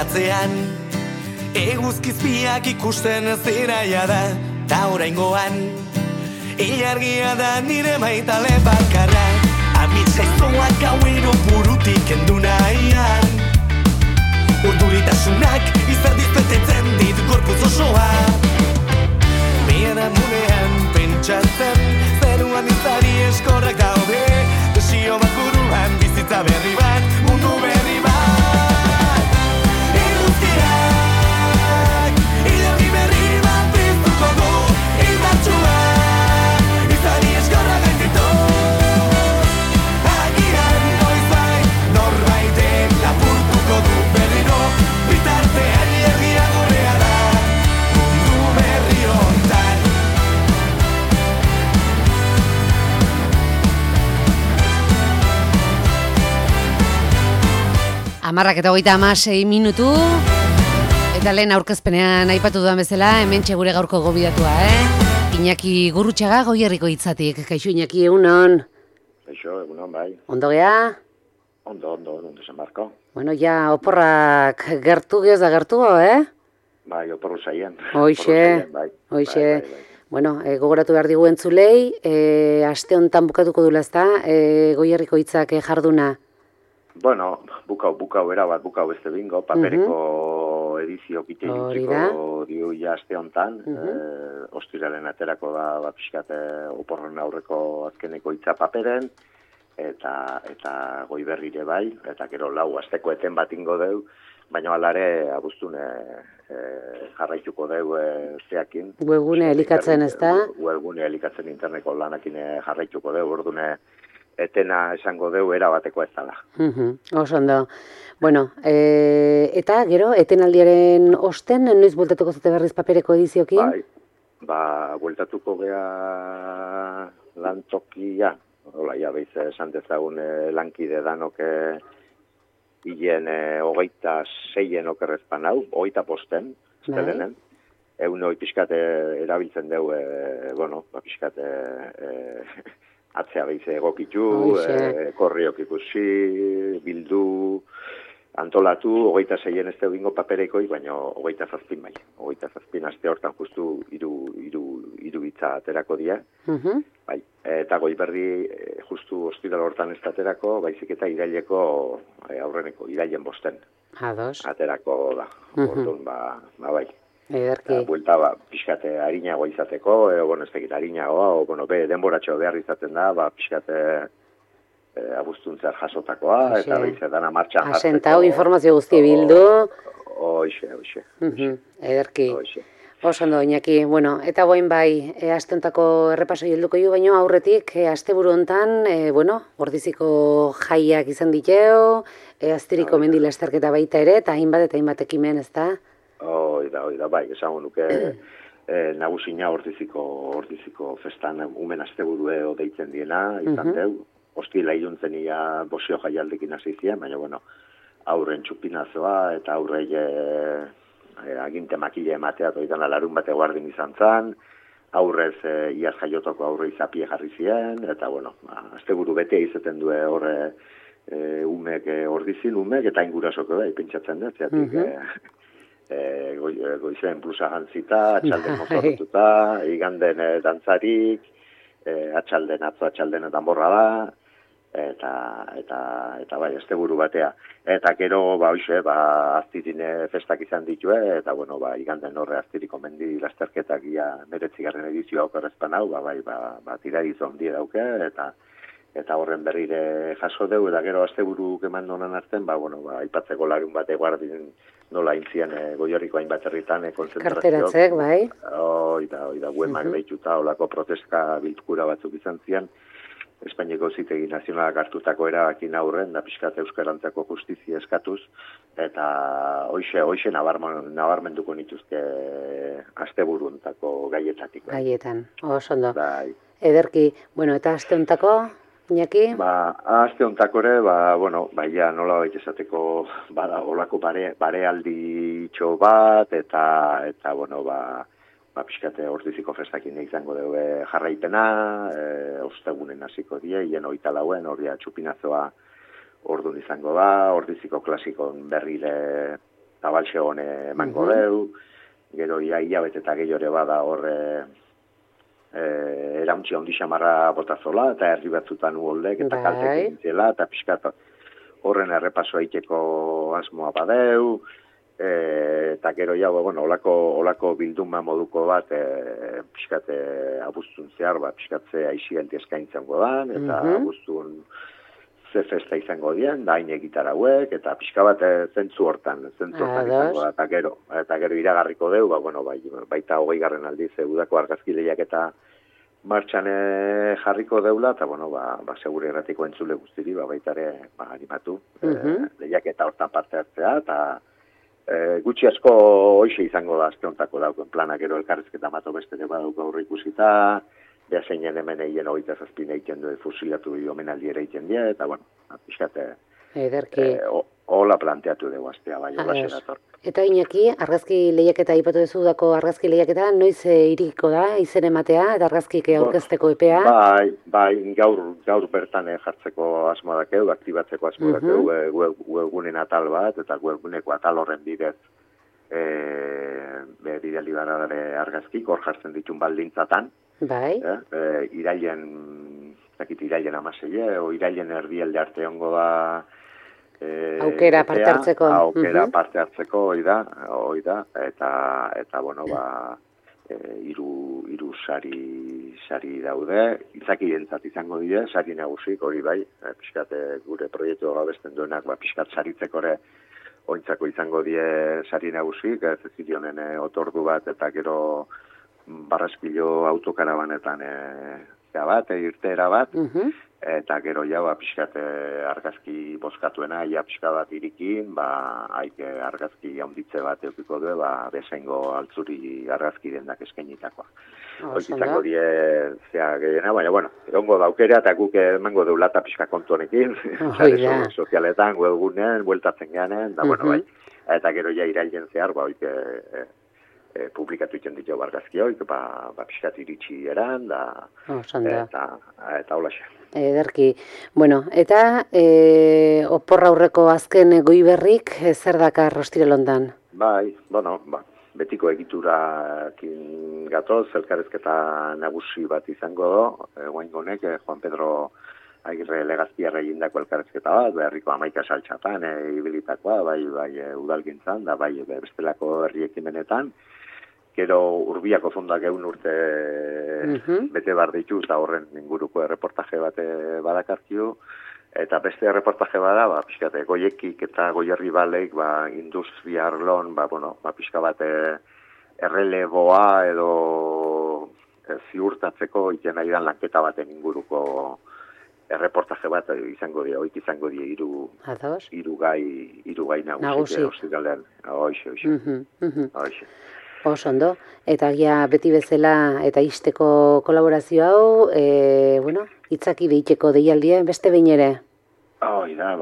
atzean, eguzkizpiak ikusten ez diraia da, ta oraingoan, ilargia da nire maitale bakarra, amitzaizoak gauero burutik kendu nahian, urduritasunak izerdiz betetzen dit gorputz osoa. Biharamunean pentsatzen, zeruan izari eskorrak daude, desio bat buruan bizitza berri bat, mundu berri bat. Eguzkiak, ilargi berri bat piztuko du, indartsua, izari eskorrak gainditu. Agian noizbait, norbaitek lapurtuko du berriro, bitartean ilargia gurea da, mundu berri hontan. 10:36 eta lehen aurkezpenean aipatu dudan bezala, hementxe gure gaurko gobidatua, Iñaki Gurrutxaga Goierriko Hitzatik. Kaixo Iñaki, egunon? Kaixo, egunon, bai. Ondo gea? Ondo zen Marko. Bueno, ja, oporrak gertu gehoz da gertugo, Bai, oporru zaien. Hoixe. Bai. Bueno, gogoratu behar digu entzulei, aste honetan bukatuko dula ezta, Goierriko Hitzak jarduna? Bueno, bukau erabat, bukau beste bingo, papereko edizio kite iritsiko dio ja aste honetan, ostiraren aterako da pixkat oporren aurreko azkeneko hitza paperen, eta Goiberrire bai, eta gero lau asteko eten bat ingo deu, baina alare abuztune jarraituko deu zeakin. Webgune elikatzen ez da? Webgune elikatzen interneko lanakin jarraituko deu, ordune etena esango deu erabateko ez dala. Oso ondo. Bueno, eta gero, etenaldiaren osten, noiz bueltatuko zute berriz papereko ediziokin? Bai, bueltatuko gea lantokia, hola, ja, behiz esan dezagun lankide danok hilen 26 okerrezpan hau, 25, estelenen, egun pixkat erabiltzen deu, pixkat atzea behiz egokitu, korriok ikusi, bildu, antolatu, 26 ez bingo papereikoi, baina 27 bai. 27 aste hortan justu hiru hitza aterako dira. Bai, eta Goiberri justu ostiral hortan ez aterako, baizik eta iraileko aurreneko, irailen bosten. Ados. Aterako da. Orduan, bai. Ederki. Buelta, pixkate harinago izateko, ez tegit harinagoa, denboratxo behar izaten da, pixkate abuztuntzar jasotakoa, eta behizetana martxan jartzeko. Asentau informazio guzti bildu. Oixe. Ederki. Oso ondo, Iñaki. Bueno, eta boin bai, aste hontako errepaso helduko ju, baino aurretik, asteburu hontan, Ordiziko jaiak izan diteo, Aztiriko mendi lasterketa baita ere, eta hainbat ekimen, ez da? Oida, bai, esango nuke nagusina Ordiziko festan umen asteburue deitzen diena, izan deu, hostila iluntzen ia bosio jaialdekin hasi ziren, baina, aurren txupinazoa eta aurrei aginte makile ematea doidan alarun bate guardin izan zan, aurrez iaz jaiotoko aurre izapie jarri ziren, eta, asteburu betea izaten du horre umek Ordizin umek, eta ingurasoko pentsatzen dut, zeatik goizen plusa jantzita, atxalden mozortuta, iganden dantzarik, atxalden danborra da, eta bai, asteburu batea. Eta gero, aztirin festak izan ditue, eta, iganden horre aztiriko mendi lasterketak ia 19. edizioa okerrezpan hau, tirariz ondi dauke, eta horren berrire jaso deu, eta gero asteburu keman donan arten, aipatzeko larun bate guardin nola intzian Goierriko hainbat herritan konzentrazioak. Karteratzek, bai. Oida, guemak behituta, olako protesta biltkura batzuk izan zian, Espainiako Auzitegi Nazionalak hartutako erabakin aurren, da pixkat euskarantzako justizia eskatuz, eta hoxe nabarmenduko nituzke asteburuntako gaietatik. Gaietan, oso ondo. Bai. Ederki, eta aste hontako, Iñaki? Aste hontako ere, nola baita esateko, olako barealdi txo bat, eta pixkate Ordiziko festakin izango dugu jarraipena, ostegunen hasiko die, hien 24, horria txupinazoa ordun izango da, Ordiziko klasikon berrire zabalxe hone emango deu, gero hilabete eta gehiore bada horre erauntzi handi xamarra botazola, eta herri batzutan uoldek, eta kaltek egintzela, eta pixkat horren errepasoa iteko asmoa badeu, eta gero ja, olako bilduma moduko bat, pixkat abuztun zehar, pixkat aixigelti eskaintzen godan, eta abuztun ze festa izango dien, da hain egitar hauek, eta pixka bat zentzu hortan izango da, eta gero iragarriko deu, baita 20. aldiz udako argazki lehiaketa martxan jarriko deula, eta segure erratiko entzule guztiri, baita ere animatu, lehiaketa hortan parte hartzea, eta gutxi asko hoxe izango da azte hontako dauken planak, gero elkarrizketa mato beste badauko aurre ikusita, beha zeinen hemen egin 27 egiten du fusilatu omenaldi ere egiten die, eta pixkate hola planteatu dugu aztea, bai, hola xerator. Eta Iñaki, argazki lehiaketa ipatu dezudako argazki lehiaketa, noiz iriko da, izen ematea, eta argazkik aurkezteko epea? Bai, gaur bertan jartzeko asmo dakeu, aktibatzeko asmo dakeu, webgunen atal bat, eta webguneko atal horren bidez, bidali baradare argazkik, hor jartzen ditun baldintzatan, bai. Irailen 16, o irailen erdielde arte hongo da, aukera parte hartzeko. Aukera parte hartzeko, hoi da, eta hiru sari daude, izakientzat izango dira, sari nagusik, hori bai, pixkat gure proiektu gabesten duenak, pixkat saritzeko ere ointzako izango die sari nagusik, Zezilionen otordu bat, eta gero Barraspilo autokarabanetan irteera bat, eta gero pixkat argazki bozkatuena, pixka bat irikin, haik argazki haunditze bat eukiko du, bezaingo altzuri argazki dendak eskainitakoa. Hoik izango die zea gehiena, baina, egongo daukera, eta guk emango deula eta pixka kontuanekin, sare sozialetan, webgunean, bueltatzen geanen, bai, eta gero irailen zehar, hoik publikatu iten ditu argazki hoik, pixkat iritsi eran, eta hola xe. Ederki. Eta oporra aurreko azken goi berrik, zer dakar Ostiralontan? Bai, betiko egiturakin gatoz, elkarrezketa nagusi bat izango do, guaingonek, Juan Pedro Agirre Legazpiarra egindako elkarrezketa bat, herriko 11 saltxatan ibilitakoa, bai udalgintzan, da bai bestelako herri ekimenetan, gero Urbiako fondak egun urte bete bar ditu, eta horren inguruko erreportaje bat badakartio, eta beste erreportaje bada, pixkate, goiekik eta goierri baleik, industria arlon, pixka bat erreleboa edo ziurtatzeko iten nahi dan lanketa baten inguruko erreportaje bat izango dira, oik izango dira hiru gai nagusi. Ostiralean, hoxe. Oso eta beti bezala eta isteko kolaborazio hau, itzaki deiteko deialdia, beste behin ere? Hoi da,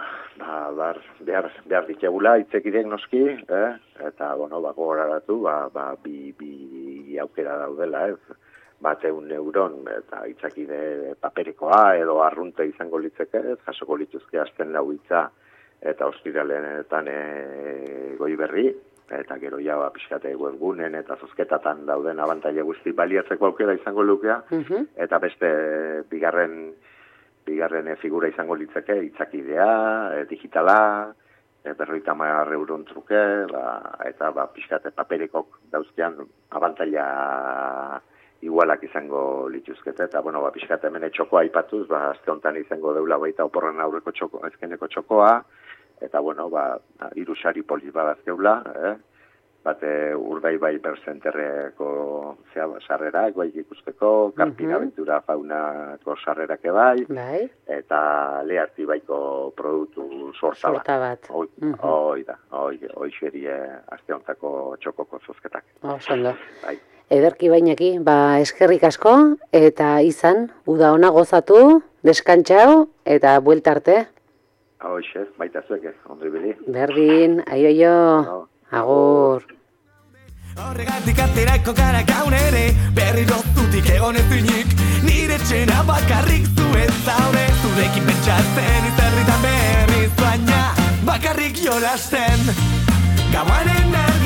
behar ditegula, itzekidek noski, eta, gogoraratu, bi aukera daudela, bat 1 euron, eta itzakide paperekoa, edo arrunte izango litzeke, jasoko lituzke azten lau itza, eta ostiralenetan goi berri, eta gero pixkate webgunen eta zozketatan dauden abantaila guzti baliatzeko aukera izango lukea, eta beste bigarren figura izango litzeke, itzakidea, digitala, 50 euron truke, eta pixkate paperekok dauzkean abantaila igualak izango lituzkete, eta pixkate hemen txokoa aipatuz, azte honetan izango deula baita oporren aurreko ezkeneko txokoa, eta, hiru sari poli badazkeula, Urdaibai Berzenterreko sarrerak, bai ikusteko, Karpin Aventura Faunako sarrerak bai, eta Lehartibaiko produktu sorta bat. Hoi xerie azte hontako txokoko zozketak. Osondo. Ederki bainaki, eskerrik asko, eta izan, uda ona gozatu, deskantxau, eta buelta arte. Hoxe, baita zueke, ondo ibili. Berdin, aio. Agur. Horregatik aterako gara gaur ere, berriro zutik egon ezinik, nire txena bakarrik zuez zaude, zurekin pentsatzen izerritan berriz baina, bakarrik jolasten. Gauaren argi